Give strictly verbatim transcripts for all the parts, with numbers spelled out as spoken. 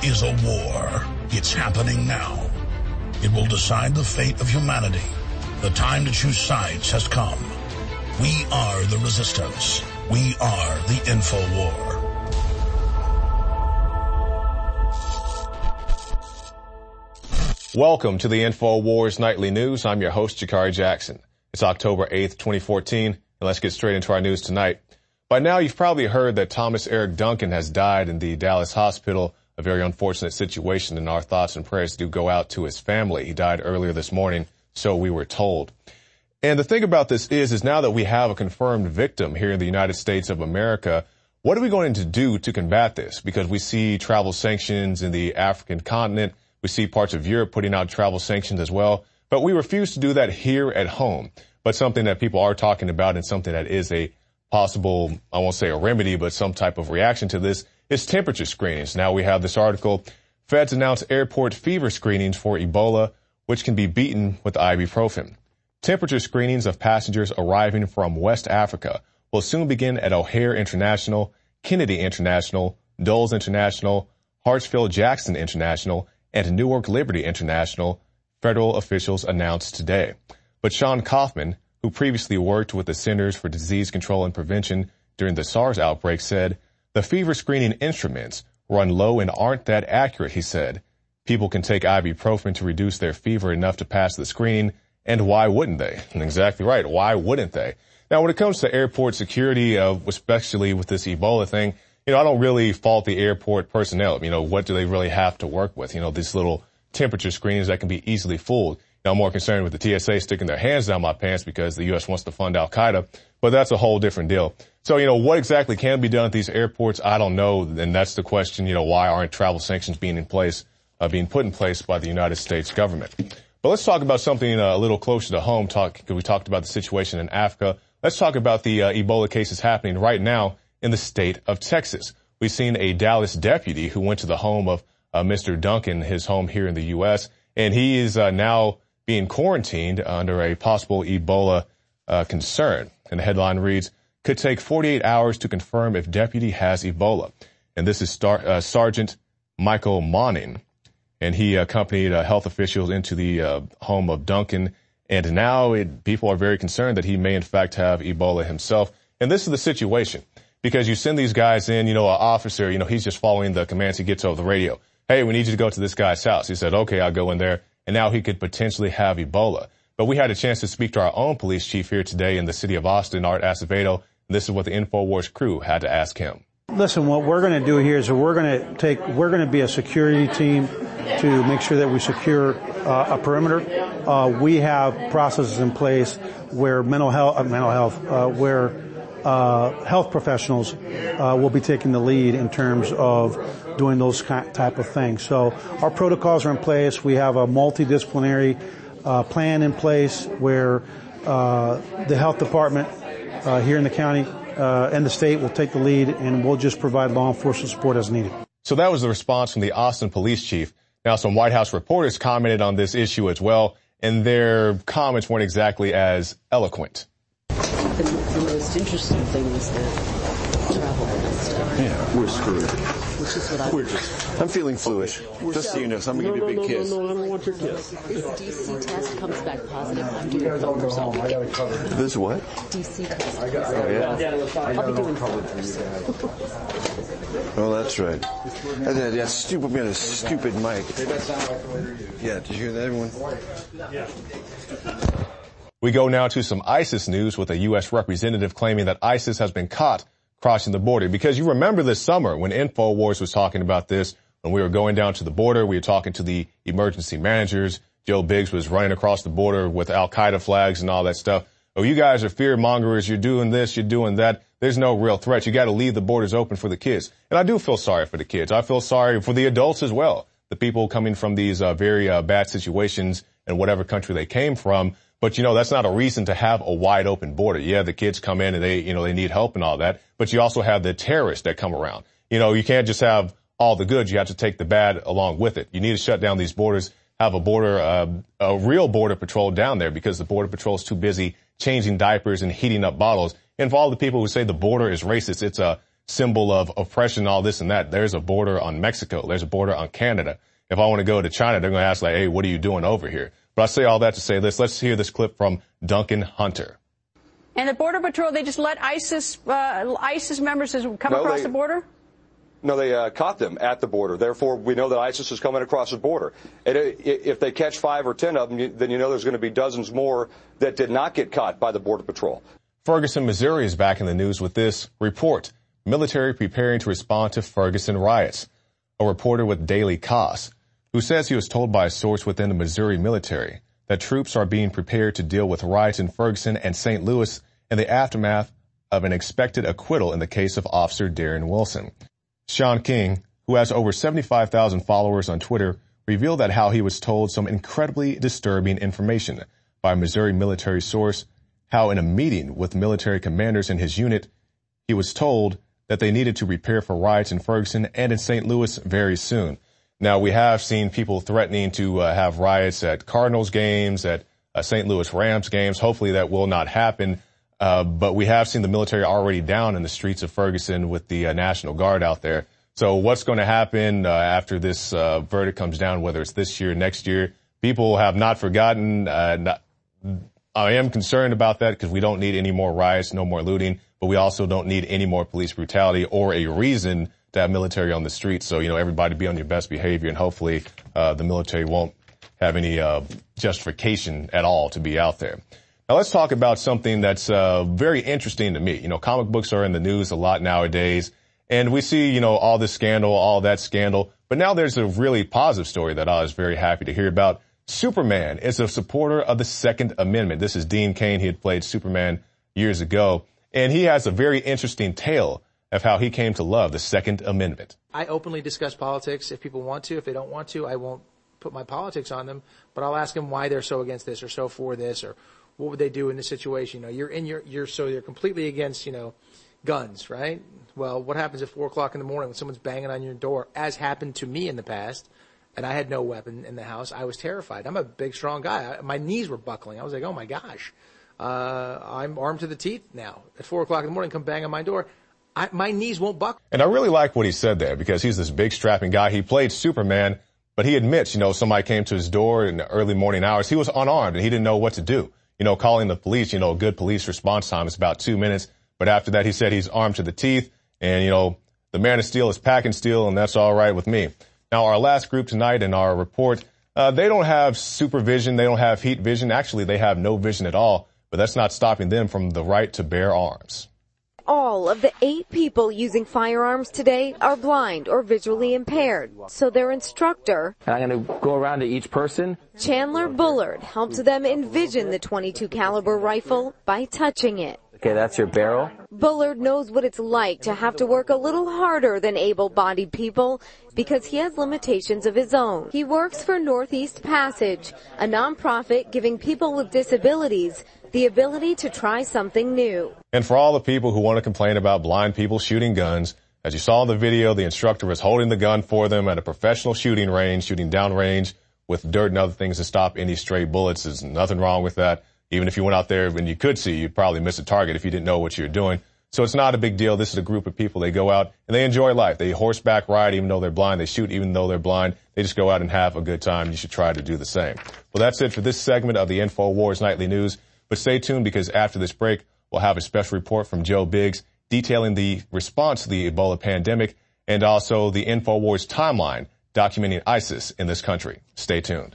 is a war. It's happening now. It will decide the fate of humanity. The time to choose sides has come. We are the resistance. We are the InfoWar. Welcome to the InfoWars Nightly News. I'm your host, Jakari Jackson. It's October eighth, twenty fourteen, and let's get straight into our news tonight. By now, you've probably heard that Thomas Eric Duncan has died in the Dallas hospital, a very unfortunate situation, and our thoughts and prayers do go out to his family. He died earlier this morning, so we were told. And the thing about this is, is now that we have a confirmed victim here in the United States of America, what are we going to do to combat this? Because we see travel sanctions in the African continent. We see parts of Europe putting out travel sanctions as well. But we refuse to do that here at home. But something that people are talking about and something that is a possible, I won't say a remedy, but some type of reaction to this is temperature screenings. Now we have this article. Feds announce airport fever screenings for Ebola, which can be beaten with ibuprofen. Temperature screenings of passengers arriving from West Africa will soon begin at O'Hare International, Kennedy International, Dulles International, Hartsfield-Jackson International, and Newark Liberty International, federal officials announced today. But Sean Kaufman, who previously worked with the Centers for Disease Control and Prevention during the SARS outbreak, said, "The fever screening instruments run low and aren't that accurate," he said. "People can take ibuprofen to reduce their fever enough to pass the screening, and why wouldn't they?" And exactly right. Why wouldn't they? Now, when it comes to airport security, uh, especially with this Ebola thing, you know, I don't really fault the airport personnel. You know, what do they really have to work with? You know, these little temperature screenings that can be easily fooled. Now, I'm more concerned with the T S A sticking their hands down my pants because the U S wants to fund Al-Qaeda, but that's a whole different deal. So, you know, what exactly can be done at these airports? I don't know. And that's the question, you know, why aren't travel sanctions being in place, uh, being put in place by the United States government? But let's talk about something uh, a little closer to home. Talk, because we talked about the situation in Africa. Let's talk about the uh, Ebola cases happening right now in the state of Texas. We've seen a Dallas deputy who went to the home of uh, Mister Duncan, his home here in the U S, and he is uh, now being quarantined under a possible Ebola uh, concern. And the headline reads, "Could take forty-eight hours to confirm if deputy has Ebola." And this is Star, uh, Sergeant Michael Monning, and he accompanied uh, health officials into the uh, home of Duncan. And now it, people are very concerned that he may in fact have Ebola himself. And this is the situation. Because you send these guys in, you know, an officer, you know, he's just following the commands he gets over the radio. "Hey, we need you to go to this guy's house." He said, "Okay, I'll go in there." And now he could potentially have Ebola. But we had a chance to speak to our own police chief here today in the city of Austin, Art Acevedo. And this is what the InfoWars crew had to ask him. Listen, what we're going to do here is we're going to take, we're going to be a security team to make sure that we secure uh, a perimeter. Uh, we have processes in place where mental health, uh, mental health, uh, where Uh, health professionals uh, will be taking the lead in terms of doing those type of things. So our protocols are in place. We have a multidisciplinary uh, plan in place where uh, the health department uh, here in the county uh, and the state will take the lead, and we'll just provide law enforcement support as needed. So that was the response from the Austin police chief. Now, some White House reporters commented on this issue as well, and their comments weren't exactly as eloquent. The, the most interesting thing is the travel and stuff. Yeah, we're screwed. Which is what I... We're just... I'm feeling foolish. Just so you know, so I'm going to no, give you a big no, kiss. No, no, no, I don't want your kiss. This D C test comes back positive. I'm doing filters all week. This what? D C test. Oh, yeah. I'll be doing filters. Oh, that's right. And then, yeah, stupid, we had a stupid mic. Yeah, did you hear that, everyone? Yeah. We go now to some ISIS news with a U S representative claiming that ISIS has been caught crossing the border. Because you remember this summer when InfoWars was talking about this, when we were going down to the border, we were talking to the emergency managers. Joe Biggs was running across the border with Al-Qaeda flags and all that stuff. Oh, you guys are fear mongers. You're doing this. You're doing that. There's no real threat. You got to leave the borders open for the kids. And I do feel sorry for the kids. I feel sorry for the adults as well. The people coming from these uh, very uh, bad situations in whatever country they came from. But, you know, that's not a reason to have a wide open border. Yeah, the kids come in and they, you know, they need help and all that. But you also have the terrorists that come around. You know, you can't just have all the good. You have to take the bad along with it. You need to shut down these borders, have a border, uh, a real border patrol down there, because the border patrol is too busy changing diapers and heating up bottles. And for all the people who say the border is racist, it's a, symbol of oppression, all this and that. There's a border on Mexico. There's a border on Canada. If I want to go to China, they're going to ask, like, hey, what are you doing over here? But I say all that to say this. Let's hear this clip from Duncan Hunter. And the Border Patrol, they just let ISIS uh, ISIS members come no, across they, the border? No, they uh, caught them at the border. Therefore, we know that ISIS is coming across the border. And if they catch five or ten of them, then you know there's going to be dozens more that did not get caught by the Border Patrol. Ferguson, Missouri is back in the news with this report. Military preparing to respond to Ferguson riots. A reporter with Daily Kos, who says he was told by a source within the Missouri military that troops are being prepared to deal with riots in Ferguson and Saint Louis in the aftermath of an expected acquittal in the case of Officer Darren Wilson. Sean King, who has over seventy-five thousand followers on Twitter, revealed that how he was told some incredibly disturbing information by a Missouri military source, how in a meeting with military commanders in his unit, he was told that they needed to prepare for riots in Ferguson and in Saint Louis very soon. Now, we have seen people threatening to uh, have riots at Cardinals games, at uh, Saint Louis Rams games. Hopefully that will not happen. Uh, but we have seen the military already down in the streets of Ferguson with the uh, National Guard out there. So what's going to happen uh, after this uh, verdict comes down, whether it's this year, next year? People have not forgotten. Uh, not, I am concerned about that because we don't need any more riots, no more looting, but we also don't need any more police brutality or a reason to have military on the streets. So, you know, everybody be on your best behavior, and hopefully uh, the military won't have any uh, justification at all to be out there. Now, let's talk about something that's uh, very interesting to me. You know, comic books are in the news a lot nowadays, and we see, you know, all this scandal, all that scandal. But now there's a really positive story that I was very happy to hear about. Superman is a supporter of the Second Amendment. This is Dean Cain. He had played Superman years ago, and he has a very interesting tale of how he came to love the Second Amendment. I openly discuss politics if people want to. If they don't want to, I won't put my politics on them, but I'll ask them why they're so against this or so for this, or what would they do in this situation. You know, you're in your, you're so you're completely against, you know, guns, right? Well, what happens at four o'clock in the morning when someone's banging on your door, as happened to me in the past, and I had no weapon in the house? I was terrified. I'm a big, strong guy. I, my knees were buckling. I was like, oh my gosh, uh, I'm armed to the teeth now. At four o'clock in the morning, come bang on my door. I, my knees won't buckle. And I really like what he said there, because he's this big strapping guy. He played Superman, but he admits, you know, somebody came to his door in the early morning hours. He was unarmed and he didn't know what to do. You know, calling the police, you know, a good police response time is about two minutes. But after that, he said he's armed to the teeth, and, you know, the man of steel is packing steel, and that's all right with me. Now, our last group tonight in our report, uh, they don't have supervision. They don't have heat vision. Actually, they have no vision at all, but that's not stopping them from the right to bear arms. All of the eight people using firearms today are blind or visually impaired, so their instructor, and I'm going to go around to each person. Chandler Bullard, helps them envision the twenty-two caliber rifle by touching it. Okay, that's your barrel. Bullard knows what it's like to have to work a little harder than able-bodied people because he has limitations of his own. He works for Northeast Passage, a nonprofit giving people with disabilities the ability to try something new. And for all the people who want to complain about blind people shooting guns, as you saw in the video, the instructor was holding the gun for them at a professional shooting range, shooting downrange with dirt and other things to stop any stray bullets. There's nothing wrong with that. Even if you went out there and you could see, you'd probably miss a target if you didn't know what you were doing. So it's not a big deal. This is a group of people. They go out and they enjoy life. They horseback ride even though they're blind. They shoot even though they're blind. They just go out and have a good time. You should try to do the same. Well, that's it for this segment of the InfoWars Nightly News. But stay tuned, because after this break, we'll have a special report from Joe Biggs detailing the response to the Ebola pandemic and also the InfoWars timeline documenting ISIS in this country. Stay tuned.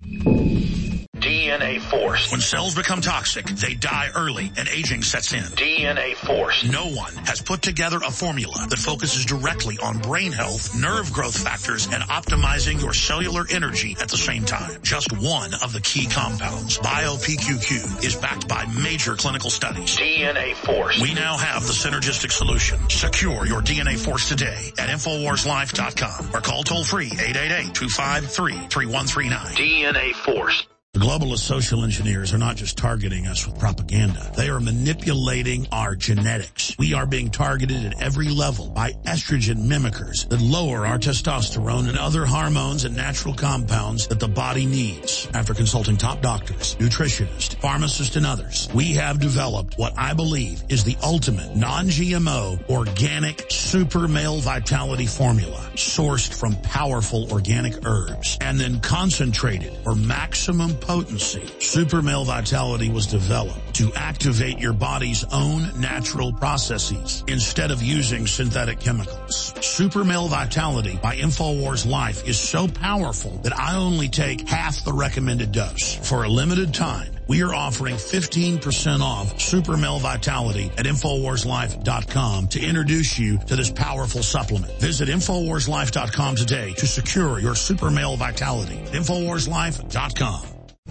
D N A Force. When cells become toxic, they die early and aging sets in. D N A Force. No one has put together a formula that focuses directly on brain health, nerve growth factors, and optimizing your cellular energy at the same time. Just one of the key compounds, BioPQ Q, is backed by major clinical studies. D N A Force. We now have the synergistic solution. Secure your D N A Force today at Infowars Life dot com or call toll free eight eight eight, two five three, three one three nine. D N A Force. globalist social engineers are not just targeting us with propaganda. They are manipulating our genetics. We are being targeted at every level by estrogen mimickers that lower our testosterone and other hormones and natural compounds that the body needs. After consulting top doctors, nutritionists, pharmacists, and others, we have developed what I believe is the ultimate non-G M O organic super male vitality formula sourced from powerful organic herbs and then concentrated for maximum potency. Super male vitality was developed to activate your body's own natural processes instead of using synthetic chemicals. Super male vitality by InfoWars Life is so powerful that I only take half the recommended dose. For a limited time, we are offering fifteen percent off Super Male Vitality at Infowars Life dot com to introduce you to this powerful supplement. Visit Infowars Life dot com today to secure your Super Male Vitality. Infowars Life dot com.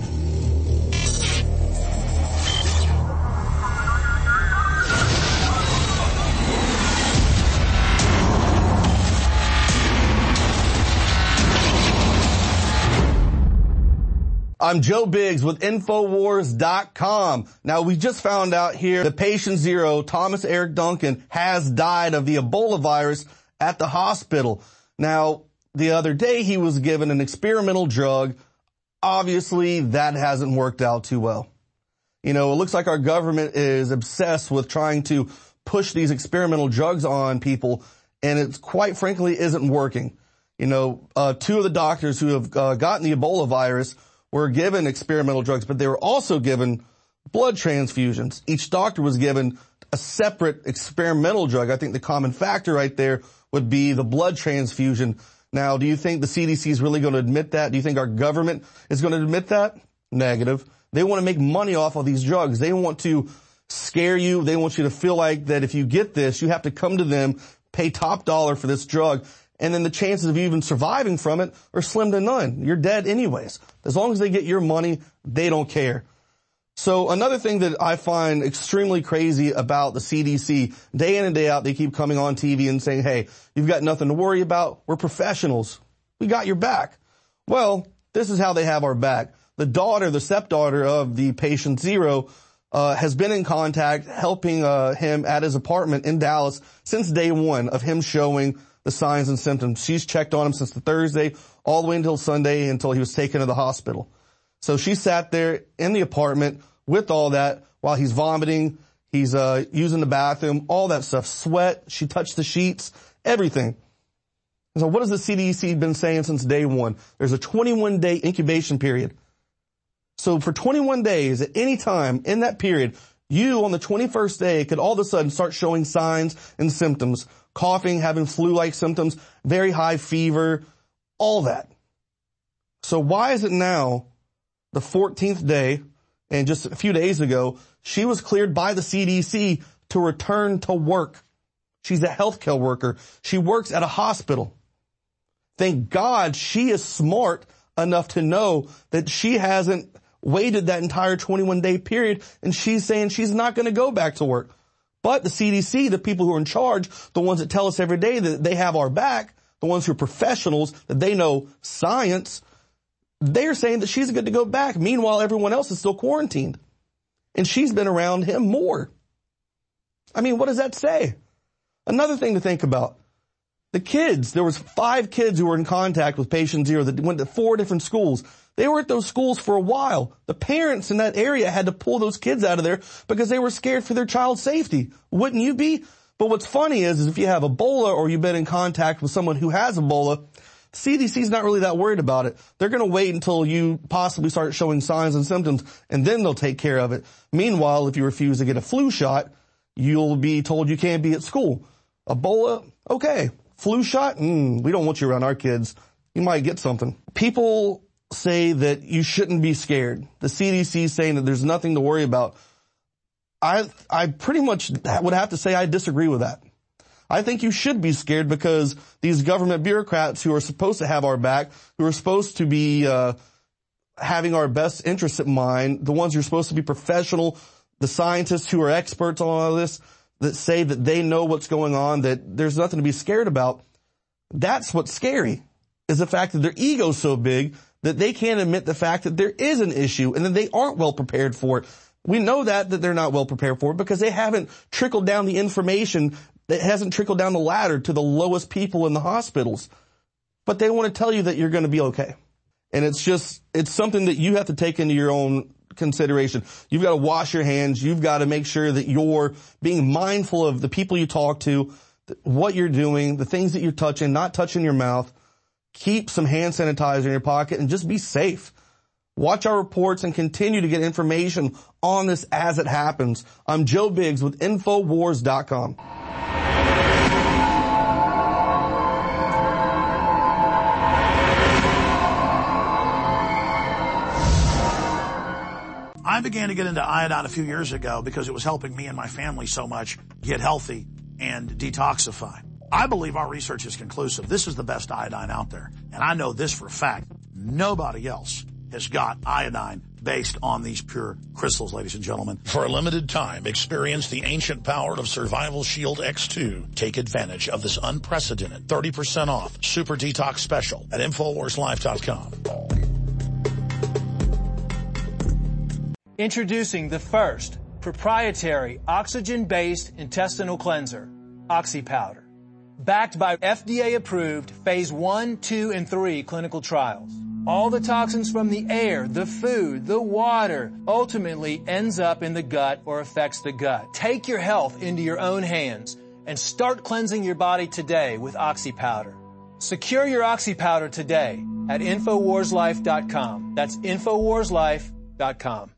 I'm Joe Biggs with Infowars dot com. Now, we just found out here that patient zero, Thomas Eric Duncan, has died of the Ebola virus at the hospital. Now, the other day he was given an experimental drug. Obviously, that hasn't worked out too well. You know, it looks like our government is obsessed with trying to push these experimental drugs on people, and it quite frankly isn't working. You know, uh, two of the doctors who have uh, gotten the Ebola virus were given experimental drugs, but they were also given blood transfusions. Each doctor was given a separate experimental drug. I think the common factor right there would be the blood transfusion. Now, do you think the C D C is really going to admit that? Do you think our government is going to admit that? Negative. They want to make money off of these drugs. They want to scare you. They want you to feel like that if you get this, you have to come to them, pay top dollar for this drug. And then the chances of you even surviving from it are slim to none. You're dead anyways. As long as they get your money, they don't care. So another thing that I find extremely crazy about the C D C, day in and day out, they keep coming on T V and saying, hey, you've got nothing to worry about. We're professionals. We got your back. Well, this is how they have our back. The daughter, the stepdaughter of the patient zero, uh, has been in contact helping uh, him at his apartment in Dallas since day one of him showing the signs and symptoms. She's checked on him since the Thursday all the way until Sunday until he was taken to the hospital. So she sat there in the apartment with all that while he's vomiting, he's uh using the bathroom, all that stuff, sweat, she touched the sheets, everything. So what has the C D C been saying since day one? There's a twenty-one day incubation period. So for twenty-one days, at any time in that period, you on the twenty-first day could all of a sudden start showing signs and symptoms. Coughing, having flu-like symptoms, very high fever, all that. So why is it now, the fourteenth day, and just a few days ago, she was cleared by the C D C to return to work? She's a healthcare worker. She works at a hospital. Thank God she is smart enough to know that she hasn't waited that entire twenty-one day period, and she's saying she's not going to go back to work. But the C D C, the people who are in charge, the ones that tell us every day that they have our back, the ones who are professionals, that they know science, they're saying that she's good to go back. Meanwhile, everyone else is still quarantined. And she's been around him more. I mean, what does that say? Another thing to think about. The kids, there was five kids who were in contact with patient zero that went to four different schools. They were at those schools for a while. The parents in that area had to pull those kids out of there because they were scared for their child's safety. Wouldn't you be? But what's funny is, is if you have Ebola or you've been in contact with someone who has Ebola, C D C's not really that worried about it. They're going to wait until you possibly start showing signs and symptoms, and then they'll take care of it. Meanwhile, if you refuse to get a flu shot, you'll be told you can't be at school. Ebola, okay. Flu shot, mm, we don't want you around our kids. You might get something. People say that you shouldn't be scared. The C D C is saying that there's nothing to worry about. I, I pretty much would have to say I disagree with that. I think you should be scared because these government bureaucrats who are supposed to have our back, who are supposed to be, uh, having our best interests in mind, the ones who are supposed to be professional, the scientists who are experts on all this, that say that they know what's going on, that there's nothing to be scared about. That's what's scary, is the fact that their ego's so big that they can't admit the fact that there is an issue and that they aren't well prepared for it. We know that, that they're not well prepared for it because they haven't trickled down the information that hasn't trickled down the ladder to the lowest people in the hospitals. But they want to tell you that you're going to be okay. And it's just, it's something that you have to take into your own consideration. You've got to wash your hands. You've got to make sure that you're being mindful of the people you talk to, what you're doing, the things that you're touching, not touching your mouth. Keep some hand sanitizer in your pocket and just be safe. Watch our reports and continue to get information on this as it happens. I'm Joe Biggs with Infowars dot com. I began to get into iodine a few years ago because it was helping me and my family so much get healthy and detoxify. I believe our research is conclusive. This is the best iodine out there. And I know this for a fact. Nobody else has got iodine based on these pure crystals, ladies and gentlemen. For a limited time, experience the ancient power of Survival Shield X two. Take advantage of this unprecedented thirty percent off Super Detox Special at Infowars Life dot com. Introducing the first proprietary oxygen-based intestinal cleanser, OxyPowder. Backed by F D A-approved phase one, two, and three clinical trials. All the toxins from the air, the food, the water, ultimately ends up in the gut or affects the gut. Take your health into your own hands and start cleansing your body today with OxyPowder. Secure your OxyPowder today at Infowars Life dot com. That's Infowars Life dot com.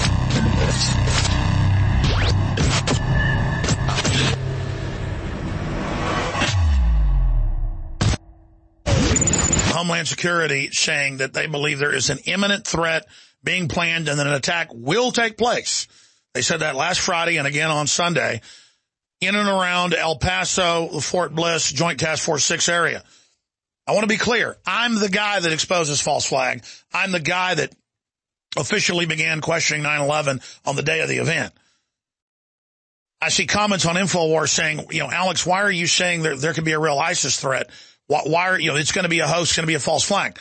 Homeland Security saying that they believe there is an imminent threat being planned and that an attack will take place. They said that last Friday and again on Sunday in and around El Paso, the Fort Bliss Joint Task Force six area. I want to be clear. I'm the guy that exposes false flag. I'm the guy that officially began questioning nine eleven on the day of the event. I see comments on InfoWars saying, you know, Alex, why are you saying there, there could be a real ISIS threat? Why, why are, you know, it's going to be a hoax, it's going to be a false flag.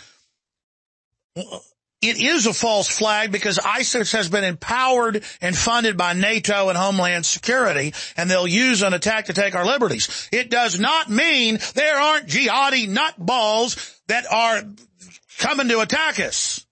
It is a false flag because ISIS has been empowered and funded by NATO and Homeland Security, and they'll use an attack to take our liberties. It does not mean there aren't jihadi nutballs that are coming to attack us.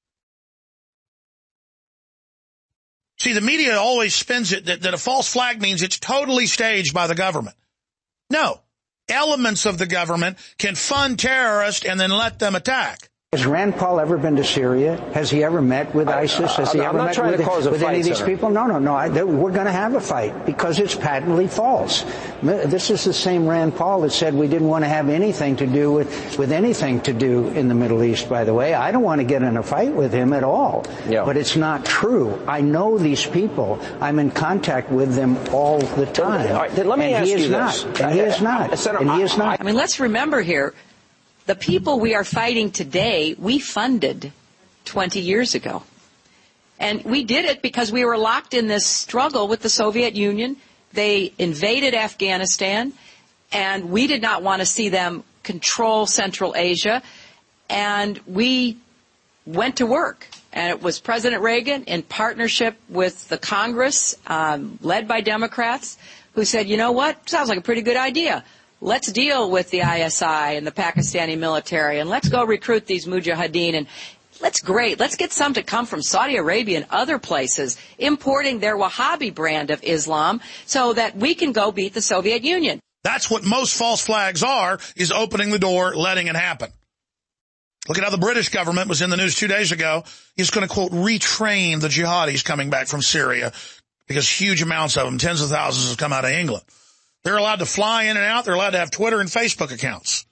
See, the media always spins it that, that a false flag means it's totally staged by the government. No. Elements of the government can fund terrorists and then let them attack. Has Rand Paul ever been to Syria? Has he ever met with ISIS? Has he I'm ever not met trying with, to cause a with fight, any of these Senator. people? No, no, no. I, we're going to have a fight because it's patently false. This is the same Rand Paul that said we didn't want to have anything to do with, with anything to do in the Middle East, by the way. I don't want to get in a fight with him at all. Yeah. But it's not true. I know these people. I'm in contact with them all the time. All right, then let me and ask he is you not. this. And he is not. Senator, and he is not. I mean, let's remember here, the people we are fighting today, we funded twenty years ago. And we did it because we were locked in this struggle with the Soviet Union. They invaded Afghanistan, and we did not want to see them control Central Asia. And we went to work. And it was President Reagan in partnership with the Congress, um, led by Democrats, who said, you know what, sounds like a pretty good idea. Let's deal with the I S I and the Pakistani military, and let's go recruit these mujahideen. And let's great. Let's get some to come from Saudi Arabia and other places, importing their Wahhabi brand of Islam so that we can go beat the Soviet Union. That's what most false flags are, is opening the door, letting it happen. Look at how the British government was in the news two days ago. Is going to, quote, retrain the jihadis coming back from Syria because huge amounts of them, tens of thousands, have come out of England. They're allowed to fly in and out. They're allowed to have Twitter and Facebook accounts.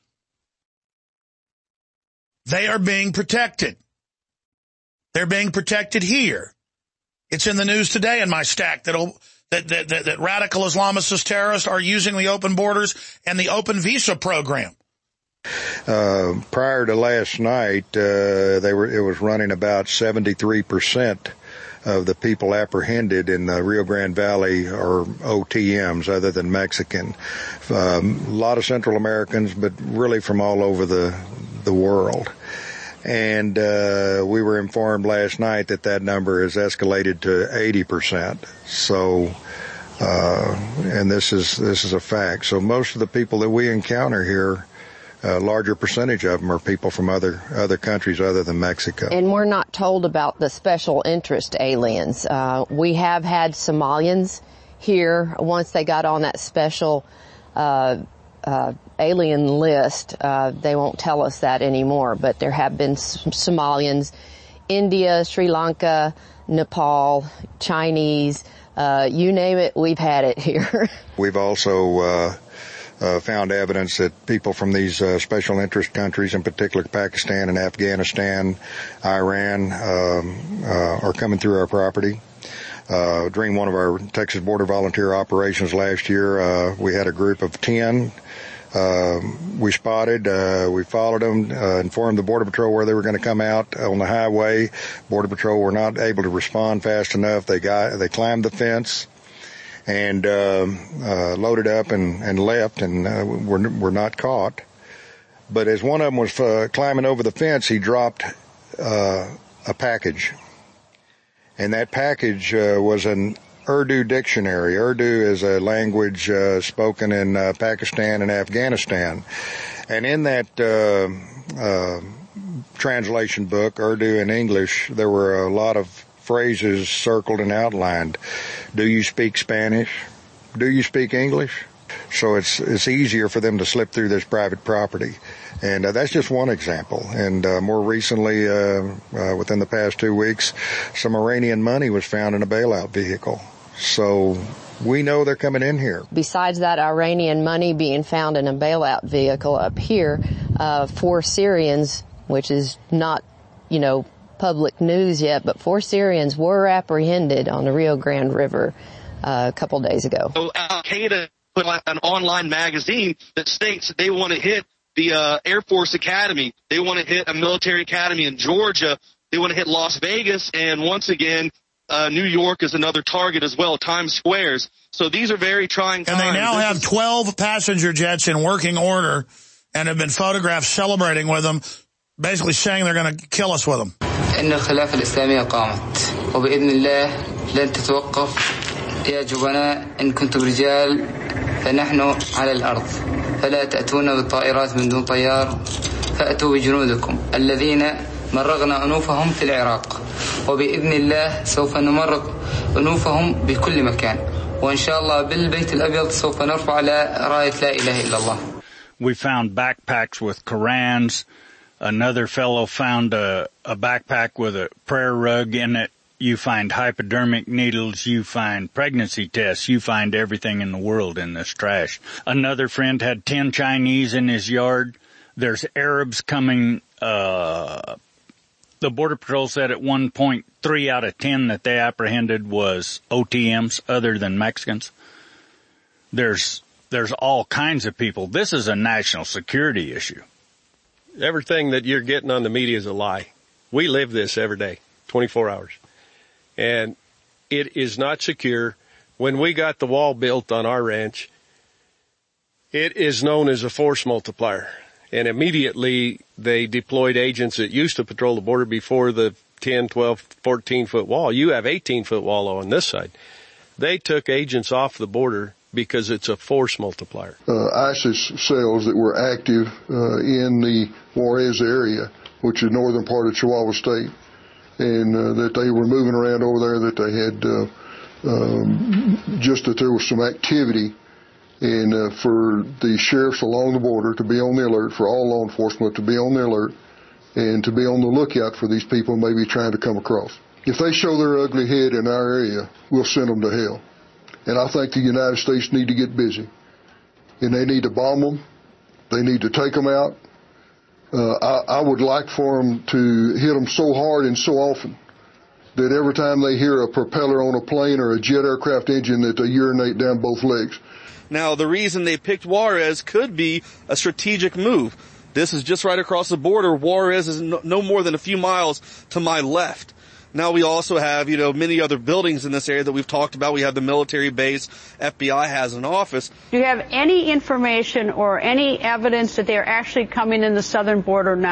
They are being protected. They're being protected here. It's in the news today in my stack that that, that, that, that radical Islamist terrorists are using the open borders and the open visa program. Uh, prior to last night, uh, they were, it was running about seventy-three percent of the people apprehended in the Rio Grande Valley are O T Ms other than Mexican. Um, a lot of Central Americans, but really from all over the, the world. And uh, we were informed last night that that number has escalated to eighty percent. So, uh, and this is this is a fact. So most of the people that we encounter here, a larger percentage of them are people from other other countries other than Mexico. And we're not told about the special interest aliens. Uh, we have had Somalians here once they got on that special uh, uh, alien list. Uh, they won't tell us that anymore, but there have been some Somalians, India, Sri Lanka, Nepal, Chinese, uh, you name it, we've had it here. We've also uh, uh, found evidence that people from these uh, special interest countries, in particular Pakistan and Afghanistan, Iran, um, uh, are coming through our property. Uh, during one of our Texas Border Volunteer operations last year, uh, we had a group of ten. Uh, we spotted, uh, we followed them, uh, informed the Border Patrol where they were going to come out on the highway. Border Patrol were not able to respond fast enough. They got, they climbed the fence and, uh, uh, loaded up and, and left and, uh, were, were not caught. But as one of them was, uh, climbing over the fence, he dropped, uh, a package. And that package, uh, was an Urdu dictionary. Urdu is a language uh, spoken in uh, Pakistan and Afghanistan. And in that uh, uh, translation book, Urdu and English, there were a lot of phrases circled and outlined. Do you speak Spanish? Do you speak English? So it's it's easier for them to slip through this private property. And uh, that's just one example. And uh, more recently, uh, uh, within the past two weeks, some Iranian money was found in a bailout vehicle. So we know they're coming in here. Besides that Iranian money being found in a bailout vehicle up here, uh, four Syrians, which is not, you know, public news yet, but four Syrians were apprehended on the Rio Grande River uh, a couple days ago. So Al-Qaeda put out an online magazine that states that they want to hit the uh, Air Force Academy. They want to hit a military academy in Georgia. They want to hit Las Vegas. And once again, Uh, New York is another target as well, Times Squares. So these are very trying times. And they now have twelve passenger jets in working order and have been photographed celebrating with them, basically saying they're going to kill us with them. إن الخلافة الإسلامية قامت وبإذن الله لن تتوقف يا جبناء إن كنتم رجال فنحن على الأرض فلا تأتون بالطائرات من دون طيار فأتوا بجنودكم الذين مرغنا أنوفهم في العراق وبإذن الله سوف نمرق أنوفهم بكل مكان وإن شاء الله بالبيت الأبيض سوف نرفع على راية لا إله إلا الله. We found backpacks with Korans. Another fellow found a, a backpack with a prayer rug in it. You find hypodermic needles. You find pregnancy tests. You find everything in the world in this trash. Another friend had ten Chinese in his yard. There's Arabs coming, uh, the Border Patrol said at one point three out of ten that they apprehended was O T Ms other than Mexicans. There's, there's all kinds of people. This is a national security issue. Everything that you're getting on the media is a lie. We live this every day, twenty-four hours. And it is not secure. When we got the wall built on our ranch, it is known as a force multiplier. And immediately they deployed agents that used to patrol the border before the ten, twelve, fourteen foot wall. You have eighteen foot wall on this side. They took agents off the border because it's a force multiplier. Uh, ISIS cells that were active uh, in the Juarez area, which is northern part of Chihuahua State, and uh, that they were moving around over there, that they had uh, um, just that there was some activity. And uh, for the sheriffs along the border to be on the alert, for all law enforcement to be on the alert, and to be on the lookout for these people maybe trying to come across. If they show their ugly head in our area, we'll send them to hell. And I think the United States need to get busy. And they need to bomb them. They need to take them out. Uh, I, I would like for them to hit them so hard and so often that every time they hear a propeller on a plane or a jet aircraft engine that they urinate down both legs. Now, the reason they picked Juarez could be a strategic move. This is just right across the border. Juarez is no, no more than a few miles to my left. Now we also have, you know, many other buildings in this area that we've talked about. We have the military base. F B I has an office. Do you have any information or any evidence that they're actually coming in the southern border now?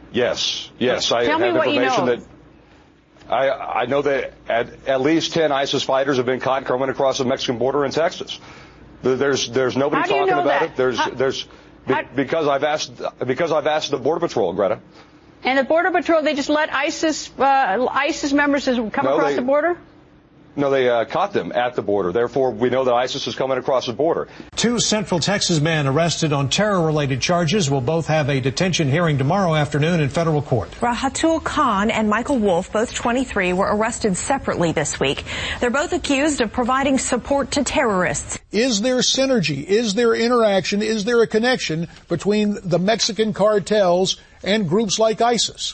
Yes, yes. I Tell have me what you information know. that I, I know that at, at least ten ISIS fighters have been caught coming across the Mexican border in Texas. There's there's nobody How do you talking know about that? it. There's How- there's be, because I've asked because I've asked the Border Patrol, Greta. And the Border Patrol, they just let ISIS uh, ISIS members come No, across they- the border? No, they uh, caught them at the border. Therefore, we know that ISIS is coming across the border. Two Central Texas men arrested on terror-related charges will both have a detention hearing tomorrow afternoon in federal court. Rahatul Khan and Michael Wolf, both twenty-three, were arrested separately this week. They're both accused of providing support to terrorists. Is there synergy? Is there interaction? Is there a connection between the Mexican cartels and groups like ISIS?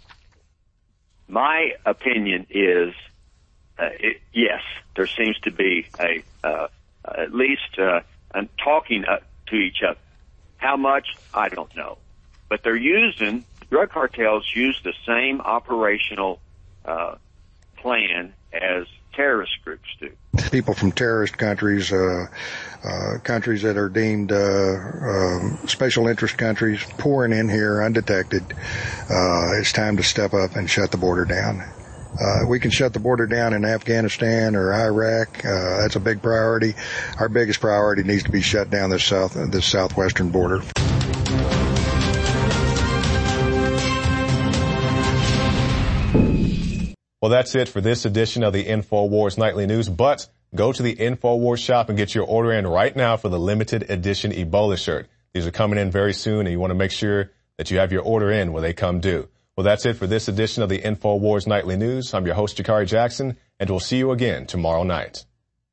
My opinion is, uh, it, yes, there seems to be a uh, at least uh, a talking uh, to each other. How much, I don't know. But they're using, drug cartels use the same operational uh, plan as terrorist groups do. People from terrorist countries, uh, uh, countries that are deemed uh, uh, special interest countries, pouring in here undetected. Uh, it's time to step up and shut the border down. Uh, we can shut the border down in Afghanistan or Iraq. Uh, that's a big priority. Our biggest priority needs to be shut down the south, the southwestern border. Well, that's it for this edition of the InfoWars Nightly News, but go to the InfoWars shop and get your order in right now for the limited edition Ebola shirt. These are coming in very soon, and you want to make sure that you have your order in when they come due. Well, that's it for this edition of the InfoWars Nightly News. I'm your host, Jakari Jackson, and we'll see you again tomorrow night.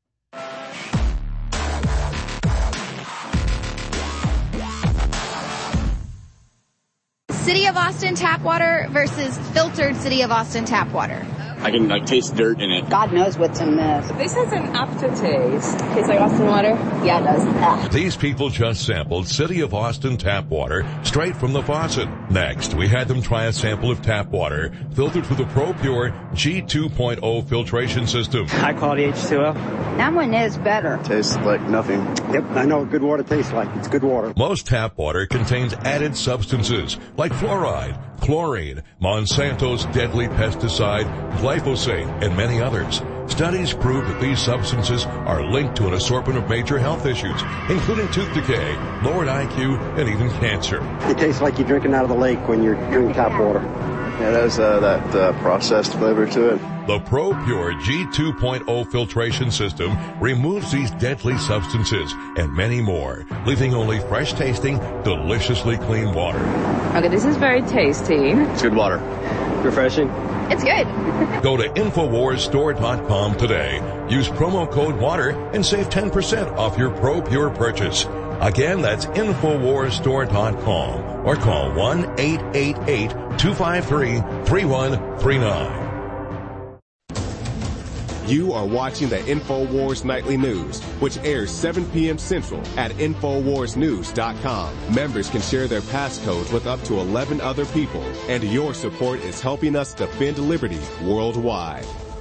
City of Austin tap water versus filtered City of Austin tap water. I can like taste dirt in it. God knows what's in this. This has an aftertaste. Tastes like Austin water? Yeah, it does. Ah. These people just sampled City of Austin tap water straight from the faucet. Next, we had them try a sample of tap water filtered through the ProPure G two point oh filtration system. High quality H two O. That one is better. Tastes like nothing. Yep, I know what good water tastes like. It's good water. Most tap water contains added substances like fluoride, chlorine, Monsanto's deadly pesticide, glyphosate, and many others. Studies prove that these substances are linked to an assortment of major health issues, including tooth decay, lowered I Q, and even cancer. It tastes like you're drinking out of the lake when you're drinking tap water. Yeah, it has uh, that uh, processed flavor to it. The ProPure G two point oh filtration system removes these deadly substances and many more, leaving only fresh-tasting, deliciously clean water. Okay, this is very tasty. It's good water. Refreshing. It's good. Go to Infowars Store dot com today. Use promo code WATER and save ten percent off your ProPure purchase. Again, that's Infowars Store dot com or call one eight eight eight, two five three, three one three nine. You are watching the InfoWars Nightly News, which airs seven p.m. Central at Infowars News dot com. Members can share their passcodes with up to eleven other people, and your support is helping us defend liberty worldwide.